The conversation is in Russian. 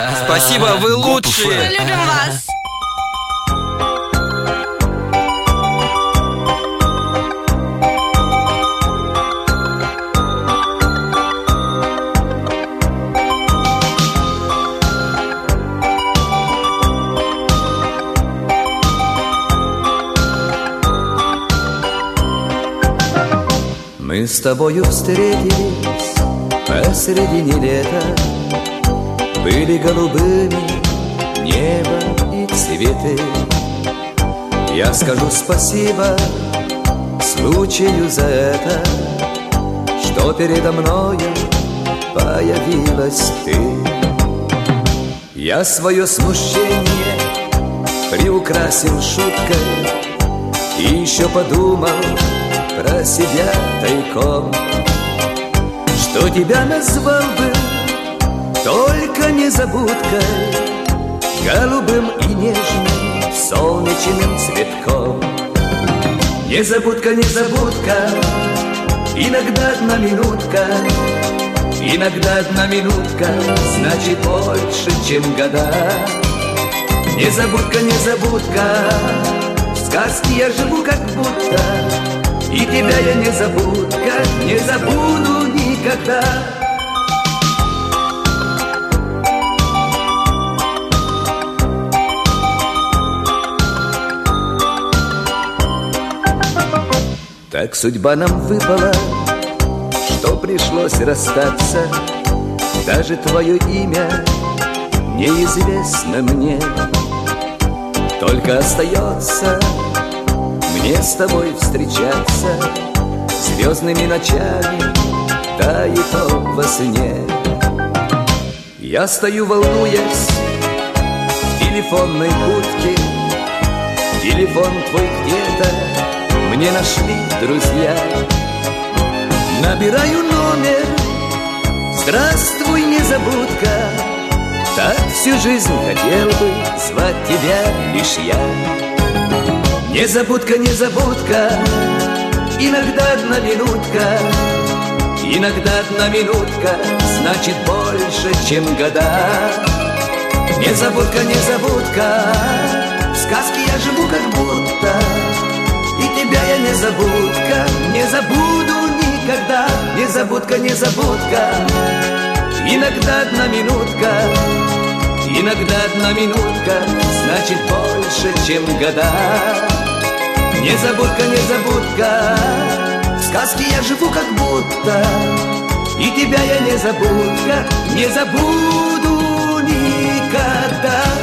Спасибо, вы лучшие. Мы любим вас. Мы с тобою встретились посредине лета. Были голубыми небо и цветы. Я скажу спасибо случаю за это, что передо мною появилась ты. Я свое смущение приукрасил шуткой и еще подумал про себя тайком, что тебя назвал бы только незабудкой, голубым и нежным солнечным цветком. Незабудка, незабудка, иногда одна минутка, иногда одна минутка значит больше, чем года. Незабудка, незабудка, в сказке я живу как будто, и тебя я незабудка, не забуду никогда. Так судьба нам выпала, что пришлось расстаться. Даже твое имя неизвестно мне. Только остается мне с тобой встречаться звездными ночами, да и то во сне. Я стою, волнуясь в телефонной будке. Телефон твой где-то мне нашли друзья. Набираю номер. Здравствуй, незабудка. Так всю жизнь хотел бы звать тебя лишь я. Незабудка, незабудка, иногда одна минутка, иногда одна минутка значит больше, чем года. Незабудка, незабудка, в сказке я живу как будто, и тебя я незабудка, не забуду никогда. Незабудка, незабудка, иногда одна минутка, иногда одна минутка значит больше, чем года. Незабудка, незабудка, в сказке я живу как будто, и тебя я незабудка, не забуду никогда.